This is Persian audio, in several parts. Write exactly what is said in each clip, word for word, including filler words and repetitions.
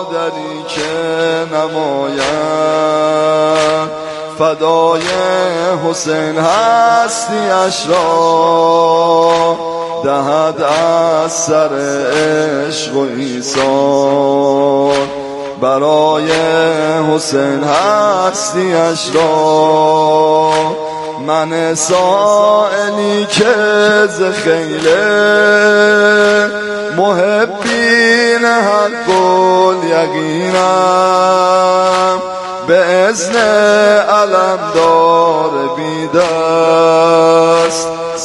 دری که نماید فدای حسین هستیش را دهد از سر عشق و ایثار برای حسین هستیش را من سائلی که ز خیل محبین حق الیقینم به اذن علمدار بیدست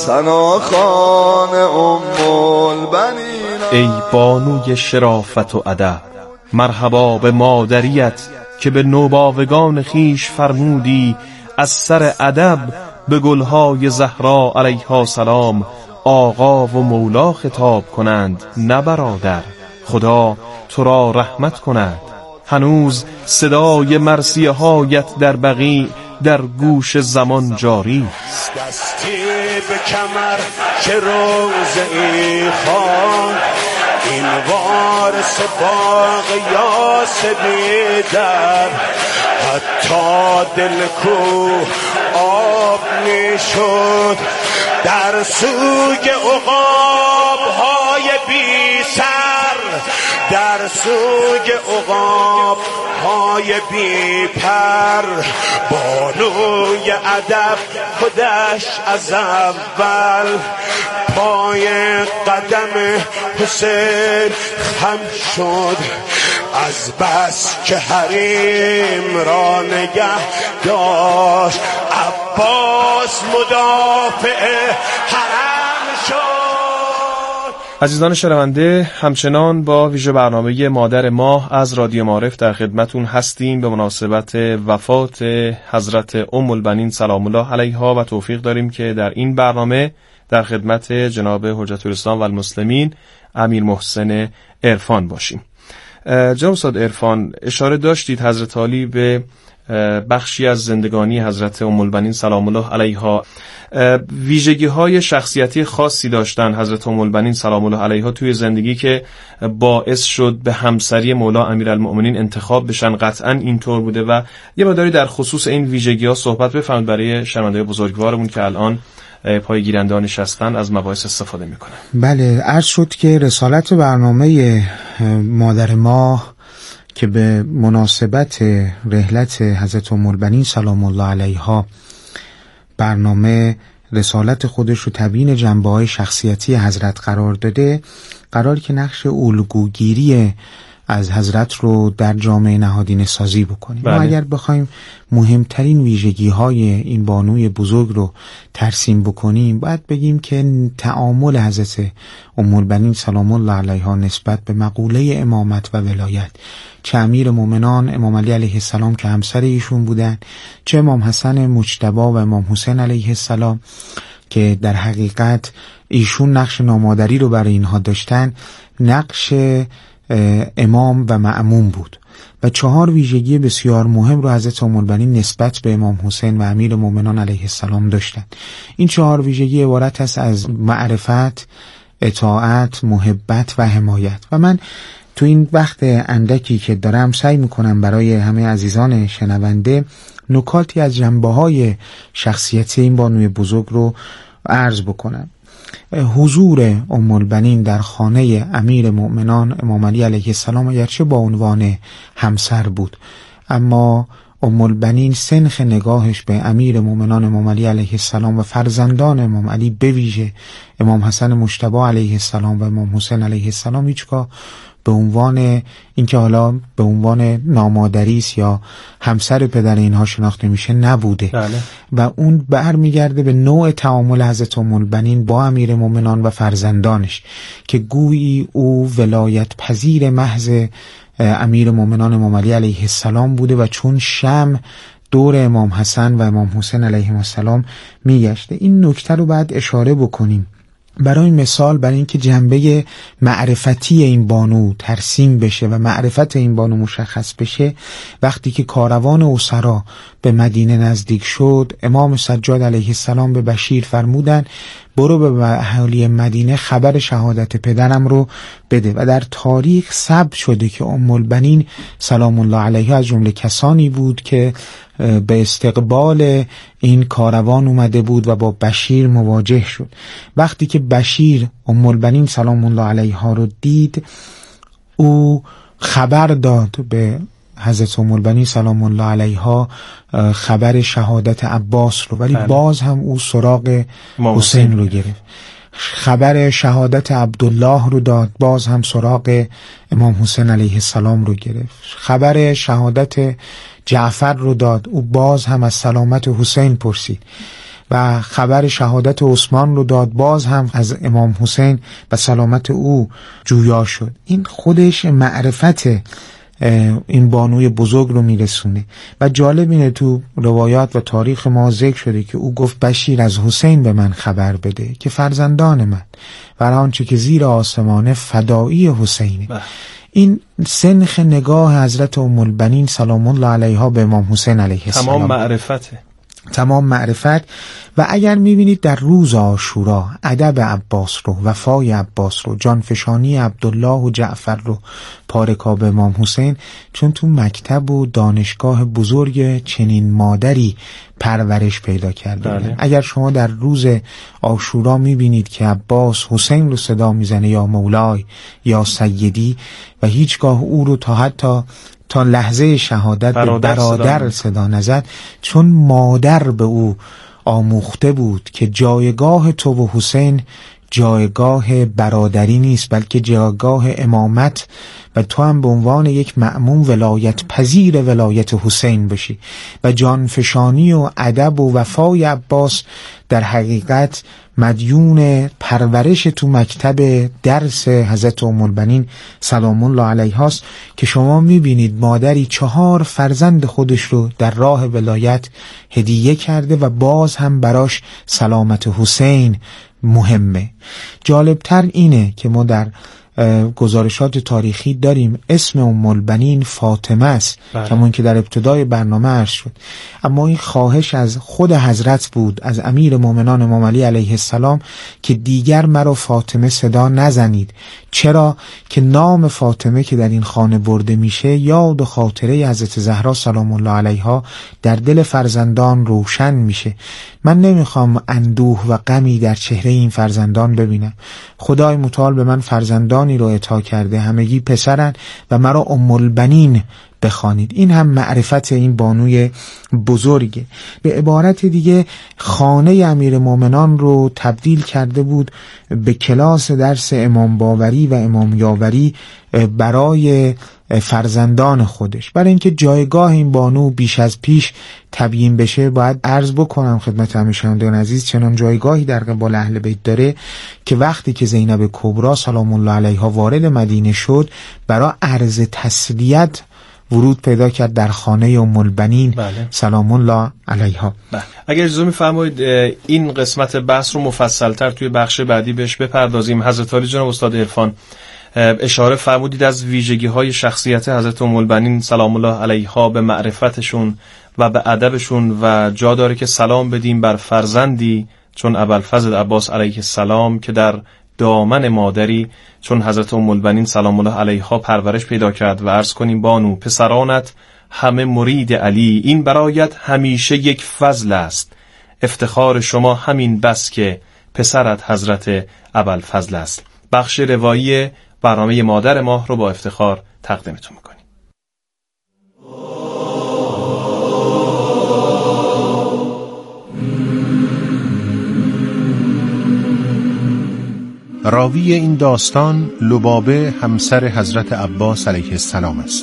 ثناخوان ام البنین. ای بانوی شرافت و ادب، مرحبا به مادریت که به نوباوگان خیش فرمودی از سر ادب به گلهای زهرا علیها سلام آقا و مولا خطاب کنند نه برادر. خدا تو را رحمت کند. هنوز صدای مرثیه هایت در بقیع در گوش زمان جاری است. دستی به کمر که روزه خان این وارث باغ یاسمی در حتی دل کو آب می شد در سوگ عقاب های بی سر در سوگ عقاب های بی پر بانوی ادب خودش از اول پای قدم حسین خم شد از بس که حریم را نگه داشت عباس مدافع حرم شد. عزیزان شنونده، همچنان با ویژه برنامه مادر ماه از رادیو معارف در خدمتون هستیم به مناسبت وفات حضرت ام البنین سلام الله علیها و توفیق داریم که در این برنامه در خدمت جناب حجت الاسلام و المسلمین امیر محسن عرفان باشیم. جناب استاد عرفان، اشاره داشتید حضرت علی به بخشی از زندگانی حضرت ام البنین سلام الله علیها ویژگی های شخصیتی خاصی داشتن حضرت ام البنین سلام الله علیها توی زندگی که باعث شد به همسری مولا امیرالمؤمنین انتخاب بشن. قطعا اینطور بوده و یه مقداری در خصوص این ویژگی ها صحبت بفرمایید برای شنونده بزرگوارمون که الان پای گیرنده نشستن از مباحث استفاده میکنن. بله، عرض شد که رسالت برنامه مادر ماه که به مناسبت رحلت حضرت ام البنین سلام الله علیها برنامه رسالت خودش رو تبیین جنبه‌های شخصیتی حضرت قرار داده، قرار که نقش الگوگیری از حضرت رو در جامعه نهادینه سازی بکنیم. بله. ما اگر بخوایم مهمترین ویژگی های این بانوی بزرگ رو ترسیم بکنیم باید بگیم که تعامل حضرت ام البنین سلام الله علیها نسبت به مقوله امامت و ولایت، چه امیر مومنان امام علی علیه السلام که همسر ایشون بودن، چه امام حسن مجتبی و امام حسین علیه السلام که در حقیقت ایشون نقش نامادری رو برای اینها داشتن، نقش امام و مأموم بود. و چهار ویژگی بسیار مهم رو حضرت ام البنین نسبت به امام حسین و امیر مومنان علیه السلام داشتن. این چهار ویژگی عبارت است از معرفت، اطاعت، محبت و حمایت. و من تو این وقت اندکی که دارم سعی میکنم برای همه عزیزان شنونده نکاتی از جنبه‌های شخصیتی این بانوی بزرگ رو عرض بکنم. حضور ام البنین در خانه امیر مؤمنان امام علی علیه السلام اگرچه با عنوان همسر بود، اما ام البنین سنخ نگاهش به امیر مؤمنان امام علی علیه السلام و فرزندان امام علی به ویژه امام حسن مجتبی علیه السلام و امام حسین علیه السلام هیچگاه به عنوان اینکه حالا به عنوان نامادریست یا همسر پدر اینها شناخته میشه نبوده. بله. و اون برمیگرده به نوع تعامل حضرت ام البنین با امیر مومنان و فرزندانش که گویی او ولایت پذیر محض امیر مومنان امام علی علیه السلام بوده و چون شمع دور امام حسن و امام حسین علیهم السلام میگشته. این نکته رو باید اشاره بکنیم برای مثال، برای اینکه جنبه معرفتی این بانو ترسیم بشه و معرفت این بانو مشخص بشه. وقتی که کاروان اسرا به مدینه نزدیک شد، امام سجاد علیه السلام به بشیر فرمودن برو به اهالی مدینه خبر شهادت پدرم رو بده. و در تاریخ ثبت شده که ام البنین سلام الله علیها از جمله کسانی بود که به استقبال این کاروان اومده بود و با بشیر مواجه شد. وقتی که بشیر ام البنین سلام الله علیها رو دید، او خبر داد به حضرت ام البنین سلام الله علیها خبر شهادت عباس رو، ولی بله. باز هم او سراغ حسین رو گرفت. خبر شهادت عبدالله رو داد، باز هم سراغ امام حسین علیه السلام رو گرفت. خبر شهادت جعفر رو داد، او باز هم از سلامت حسین پرسید. و خبر شهادت عثمان رو داد، باز هم از امام حسین و سلامت او جویا شد. این خودش معرفت این بانوی بزرگ رو میرسونه. و جالب اینه تو روایات و تاریخ ما ذکر شده که او گفت بشیر از حسین به من خبر بده که فرزندان من و آنچه که زیر آسمانه فدایی حسینه. بح. این سنخ نگاه حضرت ام البنین سلام الله علیها به امام حسین علیه السلام تمام معرفته، تمام معرفت. و اگر میبینید در روز عاشورا ادب عباس رو، وفای عباس رو، جانفشانی عبدالله و جعفر رو، پارکاب امام حسین، چون تو مکتب و دانشگاه بزرگ چنین مادری پرورش پیدا کرده. بله. اگر شما در روز عاشورا میبینید که عباس حسین رو صدا میزنه یا مولای یا سیدی و هیچگاه او رو تا حتی تا لحظه شهادت برادر, برادر صدا نزد، چون مادر به او آموخته بود که جایگاه تو و حسین جایگاه برادری نیست، بلکه جایگاه امامت و تو هم به عنوان یک مأموم ولایت پذیر ولایت حسین بشی. و جانفشانی و ادب و وفای عباس در حقیقت مدیون پرورش تو مکتب درس حضرت ام البنین سلام الله علیها است که شما میبینید مادری چهار فرزند خودش رو در راه ولایت هدیه کرده و باز هم براش سلامت حسین مهمه. جالبتر اینه که ما در گزارشات تاریخی داریم اسم ام البنین فاطمه است، کمون که در ابتدای برنامه عرض شد، اما این خواهش از خود حضرت بود، از امیر مومنان امام علی علیه السلام، که دیگر مرا فاطمه صدا نزنید. چرا؟ که نام فاطمه که در این خانه برده میشه یاد و خاطره حضرت زهرا سلام الله علیها در دل فرزندان روشن میشه. من نمیخوام اندوه و غمی در چهره این فرزندان ببینم. خدای متعال به من فرزندانی رو عطا کرده، همگی پسرن و مرا ام البنین بخوانید. این هم معرفت این بانوی بزرگه. به عبارت دیگه خانه امیر مومنان رو تبدیل کرده بود به کلاس درس امام باوری و امام یاوری برای فرزندان خودش. برای اینکه جایگاه این بانو بیش از پیش تبیین بشه، باید عرض بکنم خدمت همه شنوندگان عزیز چنان جایگاهی در قبال اهل بیت داره که وقتی که زینب کبرا سلام الله علیها وارد مدینه شد، برای عرض تسلیت ورود پیدا کرد در خانه ام البنین. بله. سلام الله علیها. بله. اگر اجازه می‌فرمایید این قسمت بحث رو مفصل‌تر توی بخش بعدی بهش بپردازیم. حضرت عالی جناب استاد عرفان اشاره فرمودید از ویژگی‌های شخصیت حضرت ام البنین سلام الله علیها به معرفتشون و به ادبشون و جا داره که سلام بدیم بر فرزندی چون ابوالفضل عباس علیه السلام که در دامن مادری چون حضرت ام البنین سلام الله علیها پرورش پیدا کرد و عرض کنیم بانو پسرانت همه مرید علی، این برایت همیشه یک فضل است، افتخار شما همین بس که پسرت حضرت ابوالفضل است. بخش روایی برنامه مادر ماه رو با افتخار تقدیمتون میکنیم. راوی این داستان لبابه همسر حضرت عباس علیه السلام است.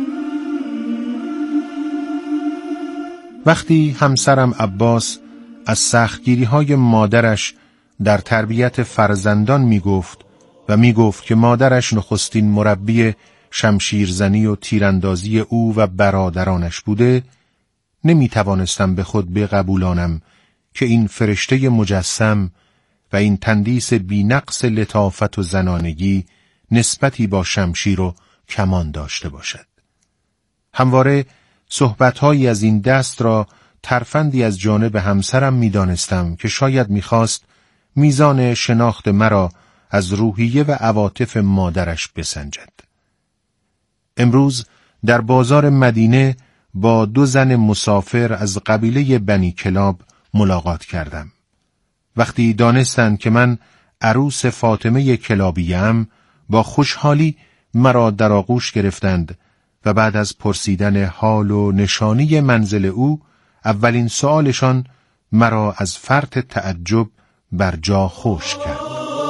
وقتی همسرم عباس از سختگیری‌های مادرش در تربیت فرزندان میگفت و میگفت که مادرش نخستین مربی شمشیرزنی و تیراندازی او و برادرانش بوده، نمیتوانستم به خود بقبولانم که این فرشته مجسم و این تندیس بی‌نقص لطافت و زنانگی نسبتی با شمشیر و کمان داشته باشد. همواره صحبت‌هایی از این دست را ترفندی از جانب همسرم می‌دانستم که شاید می‌خواست میزان شناخت مرا از روحیه و عواطف مادرش بسنجد. امروز در بازار مدینه با دو زن مسافر از قبیله بنی کلاب ملاقات کردم. وقتی دانستند که من عروس فاطمه کلابیم، با خوشحالی مرا در آغوش گرفتند و بعد از پرسیدن حال و نشانی منزل او، اولین سؤالشان مرا از فرط تعجب بر جا خشک کرد.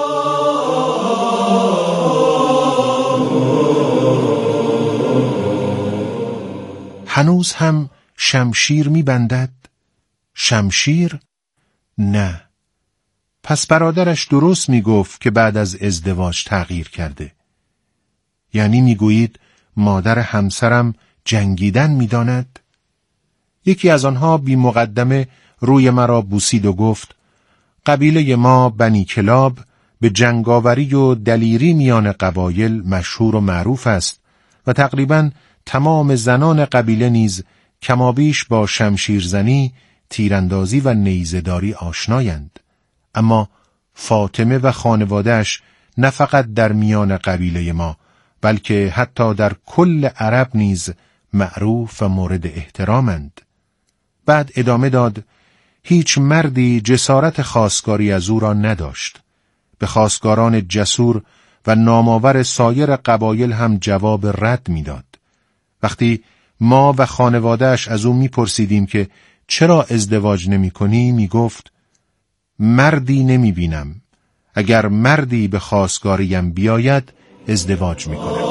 هنوز هم شمشیر می بندد؟ شمشیر؟ نه. پس برادرش درست می گفت که بعد از ازدواج تغییر کرده. یعنی می گویید مادر همسرم جنگیدن می داند؟ یکی از آنها بی مقدمه روی مرا بوسید و گفت قبیله ما بنی کلاب به جنگاوری و دلیری میان قبایل مشهور و معروف است و تقریباً تمام زنان قبیله نیز کمابیش با شمشیرزنی، تیراندازی و نیزه‌داری آشنایند. اما فاطمه و خانواده‌اش نه فقط در میان قبیله ما بلکه حتی در کل عرب نیز معروف و مورد احترامند. بعد ادامه داد هیچ مردی جسارت خواستگاری از او را نداشت. به خواستگاران جسور و نامآور سایر قبایل هم جواب رد میداد. وقتی ما و خانواده‌اش از او میپرسیدیم که چرا ازدواج نمی کنی، می گفت مردی نمی بینم. اگر مردی به خواستگاریم بیاید ازدواج می کنم.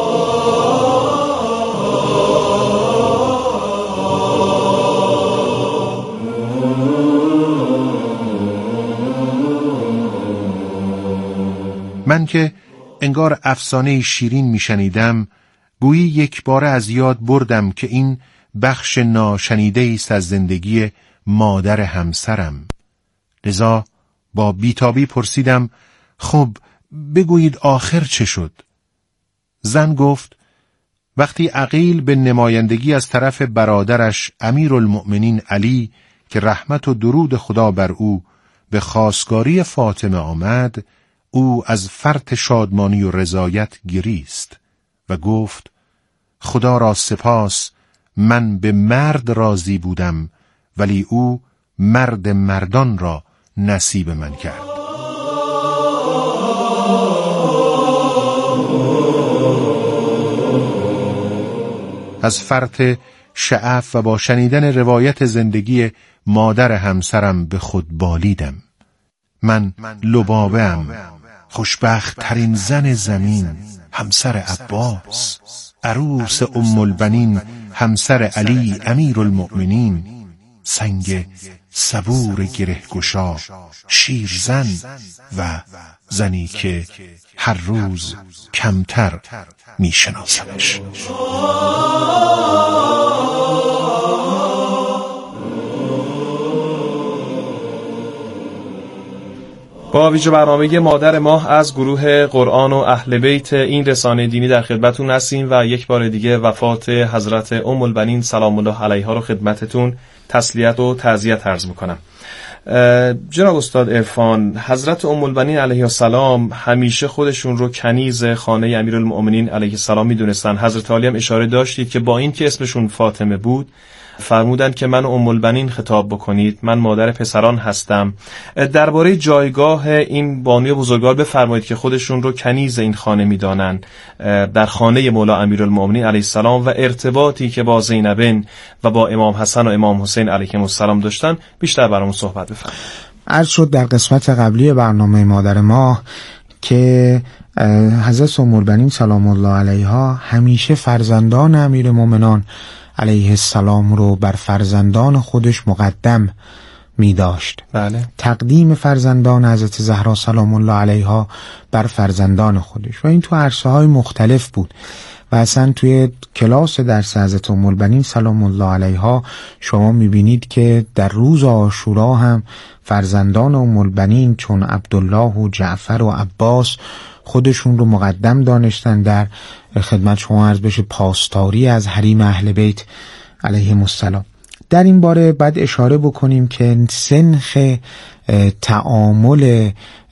من که انگار افسانه شیرین می شنیدم، گویی یک باره از یاد بردم که این بخش ناشنیده است از زندگی مادر همسرم. لذا با بیتابی پرسیدم خب بگویید آخر چه شد؟ زن گفت وقتی عقیل به نمایندگی از طرف برادرش امیرالمؤمنین علی که رحمت و درود خدا بر او به خواستگاری فاطمه آمد، او از فرط شادمانی و رضایت گریست و گفت خدا را سپاس، من به مرد راضی بودم ولی او مرد مردان را نصیب من کرد. از فرط شعف و با شنیدن روایت زندگی مادر همسرم به خود بالیدم. من لبابه‌ام، خوشبخت ترین زن زمین، همسر عباس، عروس ام البنین، همسر علی امیرالمؤمنین، سنگ صبور گرهگشا، شیرزن و زنی که هر روز کمتر میشناسمش. با ویژه برنامه مادر ماه از گروه قرآن و اهل بیت این رسانه دینی در خدمتتون هستیم و یک بار دیگه وفات حضرت ام البنین سلام الله علیها رو خدمتتون تسلیت و تعزیت عرض میکنم. جناب استاد عرفان، حضرت ام البنین علیه السلام همیشه خودشون رو کنیز خانه امیرالمؤمنین علیه السلام میدونستن. حضرت علی هم اشاره داشتید که با این که اسمشون فاطمه بود فرمودند که من ام البنین خطاب بکنید، من مادر پسران هستم. درباره جایگاه این بانوی بزرگوار بفرمایید که خودشون رو کنیز این خانه میدانن در خانه مولا امیرالمؤمنین علیه السلام و ارتباطی که با زینبین و با امام حسن و امام حسین علیهم السلام داشتن بیشتر برامون صحبت بفرمایید. عرض شد در قسمت قبلی برنامه مادر ما که حضرت ام البنین سلام الله علیها همیشه فرزندان امیرالمؤمنان علیه السلام رو بر فرزندان خودش مقدم می داشت. بله. تقدیم فرزندان حضرت زهرا سلام الله علیها بر فرزندان خودش و این تو عرصه های مختلف بود و اصلا توی کلاس درس حضرت ام البنین سلام الله علیها شما می بینید که در روز عاشورا هم فرزندان ام البنین چون عبدالله و جعفر و عباس خودشون رو مقدم دانشتن در خدمت شما عرض بشه پاسداری از حریم اهل بیت علیهم السلام. در این باره بعد اشاره بکنیم که سنخ تعامل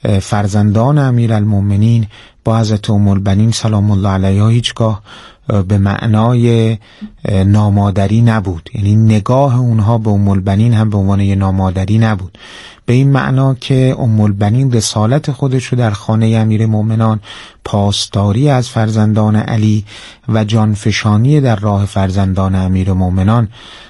فرزندان امیرالمومنین با حضرت ام البنین سلام الله علیها هیچگاه به معنای نامادری نبود، یعنی نگاه اونها به ام البنین هم به عنوان نامادری نبود، به این معنا که ام البنین رسالت خودش رو در خانه امیر مومنان، پاسداری از فرزندان علی و جانفشانی در راه فرزندان امیر مومنان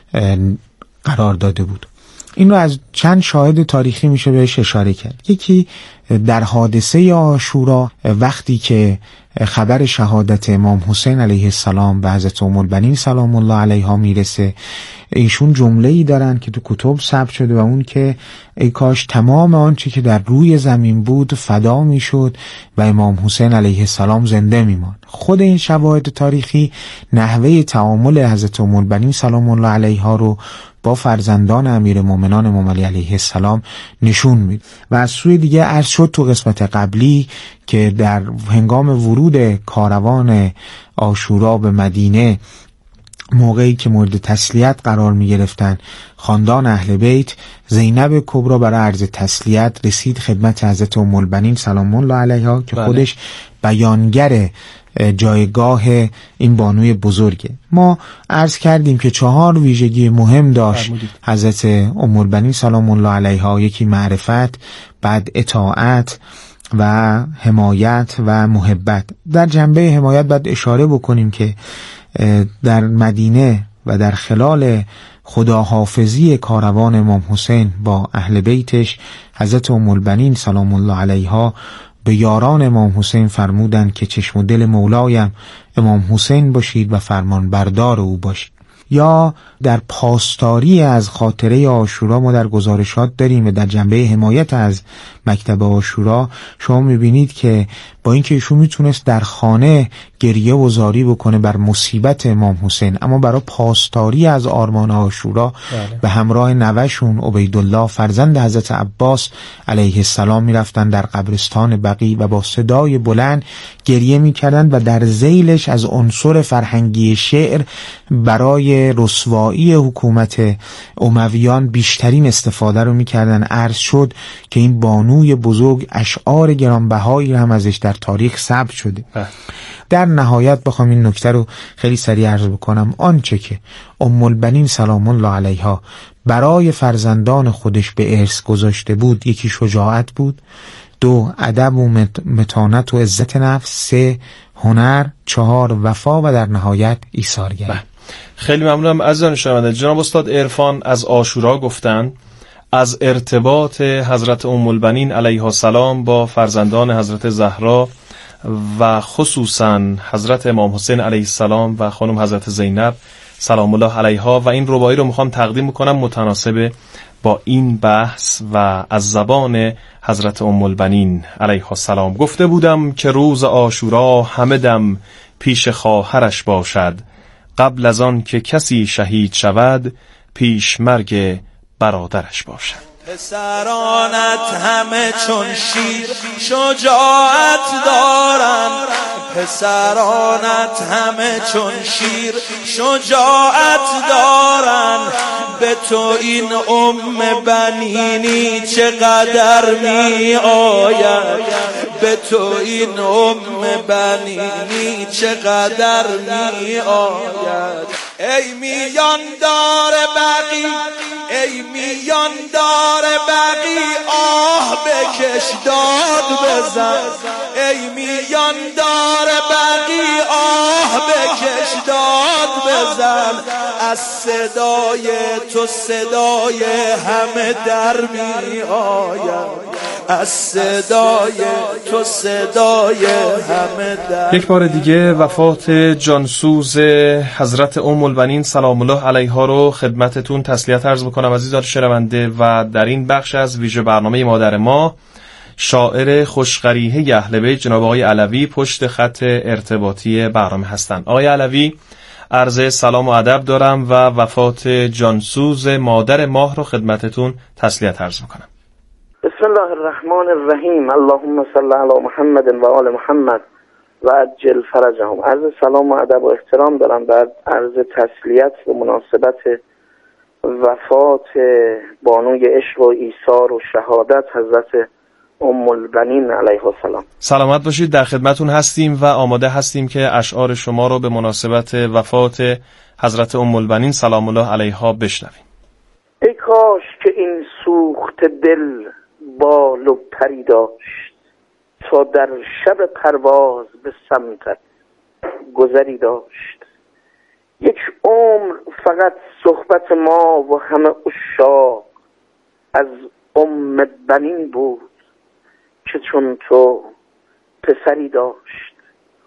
قرار داده بود. این رو از چند شاهد تاریخی میشه بهش اشاره کرد. یکی در حادثه عاشورا وقتی که خبر شهادت امام حسین علیه السلام به حضرت ام البنین سلام الله علیها میرسه، ایشون جمله‌ای دارن که تو کتب ثبت شده و اون که ای کاش تمام آنچه که در روی زمین بود فدا میشد و امام حسین علیه السلام زنده میماند. خود این شواهد تاریخی نحوه تعامل حضرت ام البنین سلام الله علیها رو با فرزندان امیر مومنان امام علی علیه السلام نشون میده. و از سوی دیگه عرض شد تو قسمت قبلی که در هنگام ورود کاروان عاشورا به مدینه، موقعی که مورد تسلیت قرار می گرفتن خاندان اهل بیت، زینب کبرا برای عرض تسلیت رسید خدمت حضرت ام البنین سلام الله علیها که بله. خودش بیانگر جایگاه این بانوی بزرگه. ما عرض کردیم که چهار ویژگی مهم داشت حضرت ام البنین سلام الله علیها، یکی معرفت، بعد اطاعت و حمایت و محبت. در جنبه حمایت باید اشاره بکنیم که در مدینه و در خلال خداحافظی کاروان امام حسین با اهل بیتش، حضرت ام البنین سلام الله علیها به یاران امام حسین فرمودند که چشم و دل مولایم امام حسین باشید و فرمان بردار او باشید. یا در پاسداری از خاطره عاشورا ما در گزارشات داریم و در جنبه حمایت از مکتب عاشورا شما میبینید که با اینکه ایشون میتونست در خانه گریه و زاری بکنه بر مصیبت امام حسین، اما برای پاسداری از آرمان عاشورا بله. به همراه نوه‌شون عبیدالله فرزند حضرت عباس علیه السلام میرفتن در قبرستان بقیع و با صدای بلند گریه میکردن و در ذیلش از عنصر فرهنگی شعر برای رسوایی حکومت امویان بیشترین استفاده رو میکردن. عرض شد که این بانوی بزرگ اشعار گرانبهایی هم ازش در تاریخ ثبت شده. اه. در نهایت بخوام این نکته رو خیلی سریع عرض بکنم، آنچه که ام البنین سلام الله علیها برای فرزندان خودش به ارث گذاشته بود، یکی شجاعت بود، دو ادب و متانت و عزت نفس، سه هنر، چهار وفا و در نهایت ایثارگری. خیلی ممنونم عزیزان شنونده. جناب استاد عرفان از عاشورا گفتن، از ارتباط حضرت ام البنین علیها السلام با فرزندان حضرت زهرا و خصوصا حضرت امام حسین علیه السلام و خانم حضرت زینب سلام الله علیها، و این رباعی رو میخوام تقدیم کنم متناسب با این بحث و از زبان حضرت ام البنین علیها السلام. گفته بودم که روز عاشورا همه دم پیش خواهرش باشد، قبل از آن که کسی شهید شود پیش مرگ برادرش باشد. پسرانت همه چون شیر شجاعت دارن، پسرانت همه چون شیر شجاعت دارن، به تو این ام بنینی چقدر می آید، به تو این ام بنینی چقدر می آید. ای میان دار بقی، ای میان دار بقی آه بکش داد بزن، ای میان دار بقی آه بکش داد بزن، از صدای تو صدای همه در می آید، از صدای تو صدای همه در. یک بار دیگه وفات جانسوز حضرت ام البنین سلام الله علیها رو خدمتتون تسلیت عرض میکنم عزیزان شنونده. و در این بخش از ویژه برنامه مادر ما شاعر خوشقریحه اهل بیت جناب آقای علوی پشت خط ارتباطی برنامه هستند. آقای علوی، عرض سلام و ادب دارم و وفات جانسوز مادر ماه رو خدمتتون تسلیت عرض میکنم. بسم الله الرحمن الرحیم. اللهم صل علی محمد و آل محمد و عجل فرجهم. عرض سلام و ادب و احترام دارم بعد عرض تسلیت به مناسبت وفات بانوی عشق و ایثار و شهادت حضرت ام البنین علیها السلام. سلامت باشید، در خدمتون هستیم و آماده هستیم که اشعار شما رو به مناسبت وفات حضرت ام البنین سلام الله علیها بشنویم. ای کاش که این سوخت دل بال و پری داشت، تا در شب پرواز به سمتت گذری داشت. یک عمر فقط صحبت ما و همه عشاق از ام بنین بود که چون تو پسری داشت.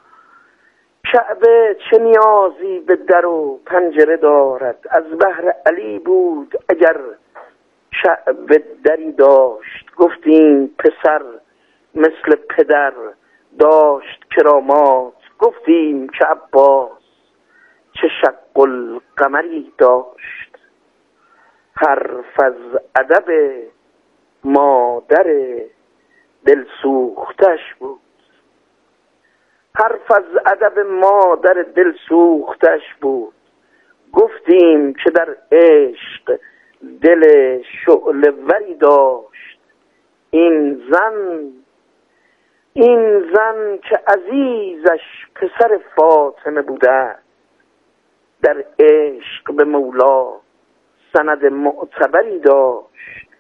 کعبه چه نیازی به در و پنجره دارد، از بهر علی بود اگر کعبه دری داشت. گفتیم پسر مثل پدر داشت کرامات، گفتیم که عباس چه شق القمری داشت. حرف از ادب مادر دل سوختش بود، حرف از ادب مادر دل سوختش بود. گفتیم که در عشق دل شعله وری داشت. این زن این زن که عزیزش پسر فاطمه بوده، در عشق به مولا سند معتبری داشت.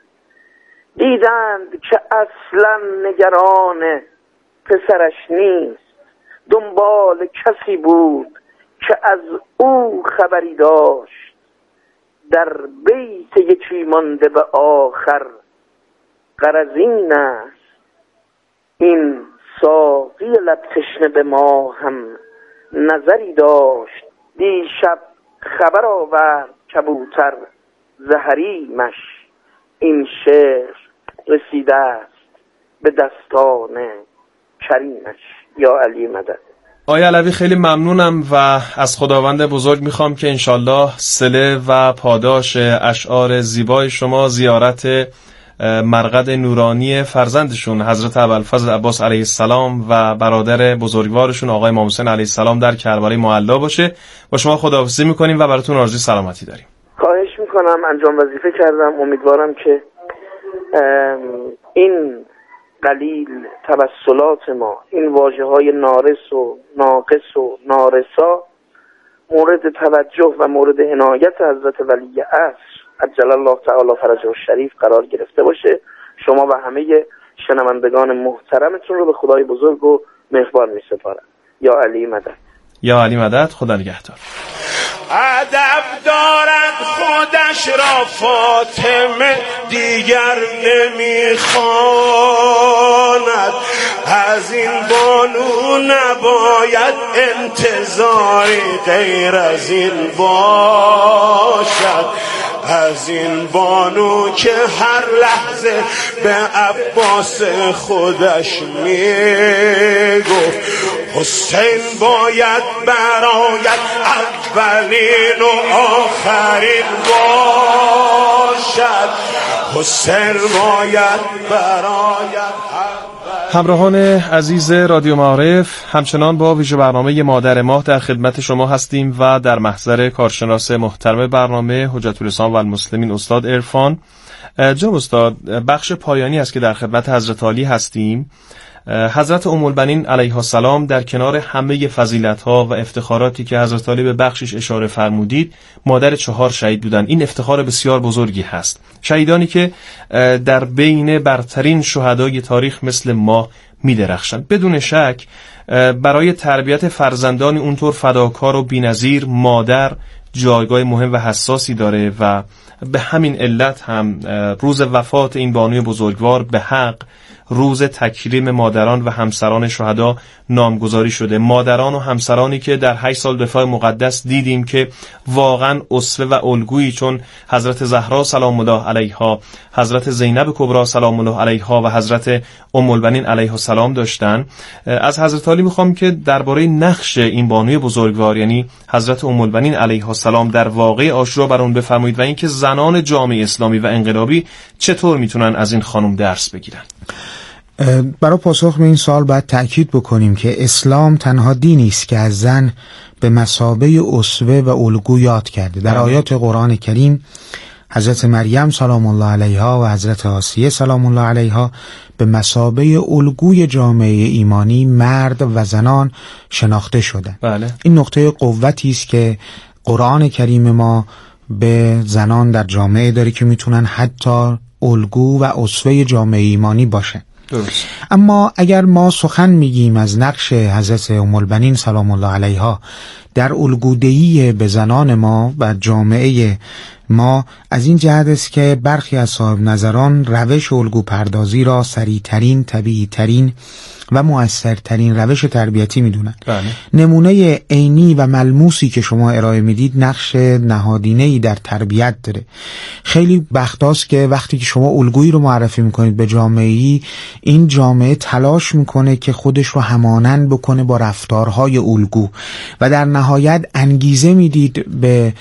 دیدند که اصلا نگران پسرش نیست، دنبال کسی بود که از او خبری داشت. در بیت یکی مانده به آخر غرض این است، این ساقی لب تشنه به ما هم نظری داشت. دیشب خبر آورد کبوتر ز حریمش، این شعر رسیده است به دستان کریمش. یا علی مدد. آقای علوی خیلی ممنونم و از خداوند بزرگ میخوام که انشالله صله و پاداش اشعار زیبای شما زیارت مرقد نورانی فرزندشون حضرت ابوالفضل عباس علیه السلام و برادر بزرگوارشون آقای امام حسین علیه السلام در کربلای معلا باشه. با شما خداحافظی میکنیم و براتون آرزوی سلامتی داریم. خواهش میکنم، انجام وظیفه کردم. امیدوارم که این قلیل توسلات ما، این واژه های نارس و ناقص و نارسا مورد توجه و مورد عنایت حضرت ولی عصر عجل الله تعالی فرجه الشریف قرار گرفته باشه. شما و همه شنوندگان محترمتون رو به خدای بزرگ و مهربان می سپارم. یا علی مدد. یا علی مدد. خدا نگهدار. ادب دارد خودش را فاطمه دیگر نمیخواند، از این بانو نباید انتظاری غیر از این باشد. از این بانو که هر لحظه به عباس خودش میگفت حسین باید براید اولین و آخرین باشد. حسین باید براید. همراهان عزیز رادیو معارف، همچنان با ویژه برنامه مادر ماه در خدمت شما هستیم و در محضر کارشناس محترم برنامه حجت الاسلام و المسلمین استاد عرفان. جناب استاد، بخش پایانی است که در خدمت حضرت علی هستیم. حضرت ام البنین علیها السلام در کنار همه فضیلت‌ها و افتخاراتی که حضرت علی به بخشش اشاره فرمودید، مادر چهار شهید بودند. این افتخار بسیار بزرگی هست. شهیدانی که در بین برترین شهدای تاریخ مثل ما می‌درخشند. بدون شک برای تربیت فرزندان اونطور فداکار و بی‌نظیر مادر جایگاه مهم و حساسی داره و به همین علت هم روز وفات این بانوی بزرگوار به حق روز تکریم مادران و همسران شهدا نامگذاری شده. مادران و همسرانی که در هشت سال دفاع مقدس دیدیم که واقعا اسوه و الگویی، چون حضرت زهرا سلام الله علیها، حضرت زینب کبرا سلام الله علیها و حضرت ام البنین علیها السلام داشتن. از حضرت علی میخوام که درباره نقش این بانوی بزرگوار یعنی حضرت ام البنین علیها السلام در واقعه عاشورا برام بفرمایید و اینکه زنان جامعه اسلامی و انقلابی چطور میتونن از این خانم درس بگیرن. برای پاسخ به این سوال باید تأکید بکنیم که اسلام تنها دینی است که از زن به مثابه اسوه و الگو یاد کرده. در آیات قرآن کریم حضرت مریم سلام الله علیها و حضرت آسیه سلام الله علیها به مثابه الگوی جامعه ایمانی مرد و زنان شناخته شدند. بله. این نقطه قوتی است که قرآن کریم ما به زنان در جامعه داره که میتونن حتی الگو و اسوه جامعه ایمانی باشن. درست. اما اگر ما سخن میگیم از نقش حضرت ام البنین سلام الله علیها در الگودهی به زنان ما و جامعه ما، از این جهت است که برخی از صاحب نظران روش الگو پردازی را سریعترین، طبیعیترین و مؤثرترین روش تربیتی میدونن. بله. نمونه عینی و ملموسی که شما ارائه میدید نقش نهادینه‌ای در تربیت داره. خیلی وقتاست که وقتی که شما الگویی رو معرفی میکنید به جامعه‌ای، این جامعه تلاش میکنه که خودش رو همانند بکنه با رفتارهای الگو و در نهایت انگیزه میدید به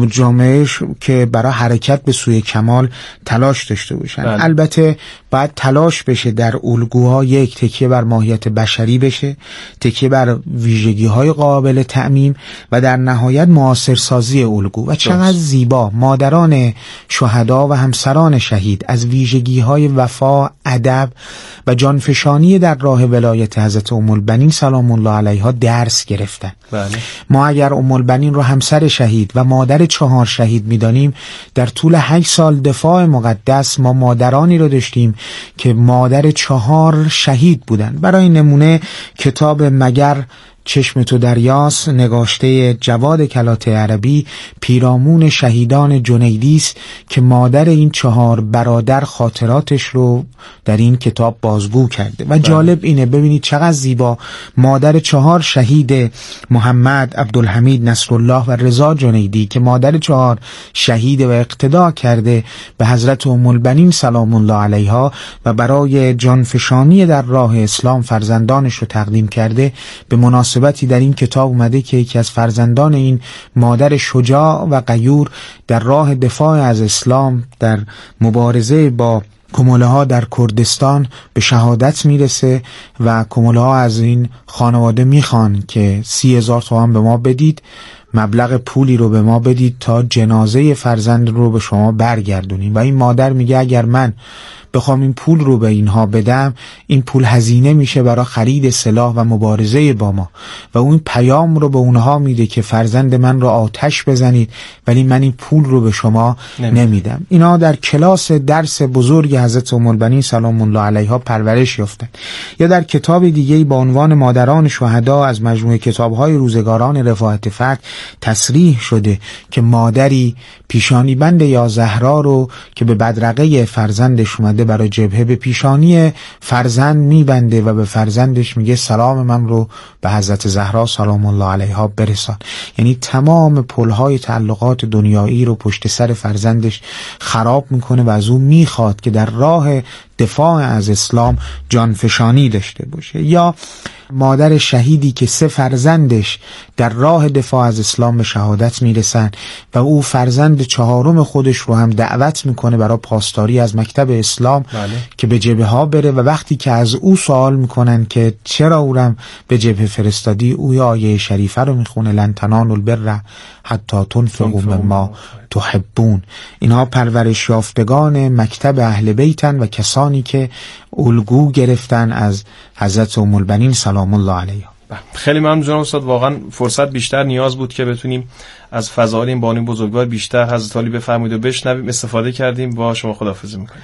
جامعهش که برای حرکت به سوی کمال تلاش داشته باشن. بله. البته باید تلاش بشه در الگوها یک تکیه بر ماهیت بشری بشه، تکیه بر ویژگی‌های قابل تعمیم و در نهایت معاصرسازی الگو. و چقدر زیبا مادران شهدا و همسران شهید از ویژگی‌های وفا، ادب و جانفشانی در راه ولایت حضرت ام البنین سلام الله علیها درس گرفتن. بله. ما اگر ام البنین رو همسر شهید و مادر چهار شهید می‌دانیم، در طول هشت سال دفاع مقدس ما مادرانی رو داشتیم که مادر چهار شهید بودن. برای نمونه کتاب مگر چشم تو دریاست نگاشته جواد کلات عربی پیرامون شهیدان جنیدی است که مادر این چهار برادر خاطراتش رو در این کتاب بازگو کرده و جالب اینه، ببینید چقدر زیبا مادر چهار شهید محمد، عبدالحمید، نصرالله و رضا جنیدی که مادر چهار شهید و اقتدا کرده به حضرت ام البنین سلام الله علیها و برای جانفشانی در راه اسلام فرزندانش رو تقدیم کرده، به مناسبتی در این کتاب اومده که یکی از فرزندان این مادر شجاع و غیور در راه دفاع از اسلام در مبارزه با کموله ها در کردستان به شهادت میرسه و کموله ها از این خانواده میخوان که سی هزار تومان به ما بدید، مبلغ پولی رو به ما بدید تا جنازه فرزند رو به شما برگردونیم. و این مادر میگه اگر من بخوام این پول رو به اینها بدم، این پول هزینه میشه برای خرید سلاح و مبارزه با ما و اون پیام رو به اونها میده که فرزند من رو آتش بزنید ولی من این پول رو به شما نمیدم. نمیدم. اینا در کلاس درس بزرگ حضرت ام البنین سلام الله علیها پرورش یافتن. یا در کتاب دیگه با عنوان مادران شهدا از مجموعه کتاب‌های روزگاران رفاعت فتح تصریح شده که مادری پیشانی بند یا زهرا رو که به بدرقه فرزندش اومده برای جبهه به پیشانی فرزند میبنده و به فرزندش میگه سلام من رو به حضرت زهرا سلام الله علیها برسان. یعنی تمام پلهای تعلقات دنیایی رو پشت سر فرزندش خراب میکنه و از اون میخواد که در راه دفاع از اسلام جانفشانی داشته باشه. یا مادر شهیدی که سه فرزندش در راه دفاع از اسلام به شهادت میرسن و او فرزند چهارم خودش رو هم دعوت میکنه برای پاسداری از مکتب اسلام. بله. که به جبهه ها بره و وقتی که از او سوال میکنن که چرا او رو به جبهه فرستادی، او آیه شریفه رو میخونه لن تنالوا البر حتی تنفقوا مما تحبون. اینها پرورش یافتگان مکتب اهل بیتن و کسانی که الگو گرفتن از حضرت ام البنین سلام الله علیها. خیلی ممنون جناب استاد، واقعا فرصت بیشتر نیاز بود که بتونیم از فضائل این بانوی بزرگوار بیشتر حضرت علی بفرمایید و بشنویم، استفاده کردیم. با شما خداحافظی میکنیم.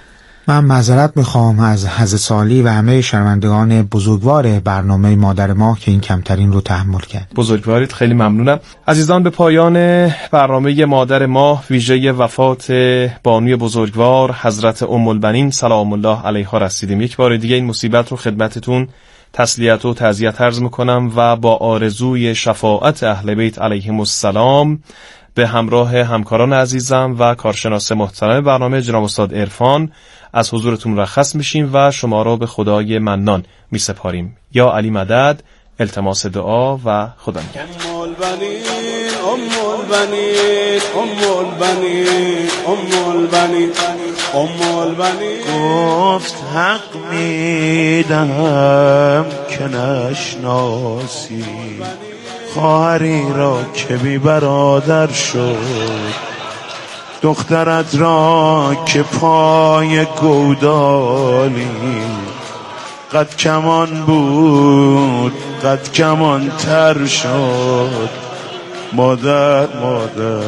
من معذرت میخوام از حضرت علی و همه شنوندگان بزرگوار برنامه مادر ما که این کمترین رو تحمل کرد. بزرگوارید، خیلی ممنونم. عزیزان، به پایان برنامه مادر ما ویژه وفات بانوی بزرگوار حضرت ام البنین سلام الله علیها رسیدیم. یک بار دیگه این مصیبت رو خدمتتون تسلیت و تعزیت عرض میکنم و با آرزوی شفاعت اهل بیت علیهم السلام به همراه همکاران عزیزم و کارشناس محترم برنامه جناب استاد عرفان از حضورتون مرخص میشیم و شما را به خدای منان میسپاریم. یا علی مدد، التماس دعا و خدا نگهدار. ام البنین ام البنین ام البنین ام البنین ام البنین گفت حق میدهم که نشناسی خواهری را که بی برادر شد دخترت را که پای گودالی قد کمان بود قد کمان تر شد مادر مادر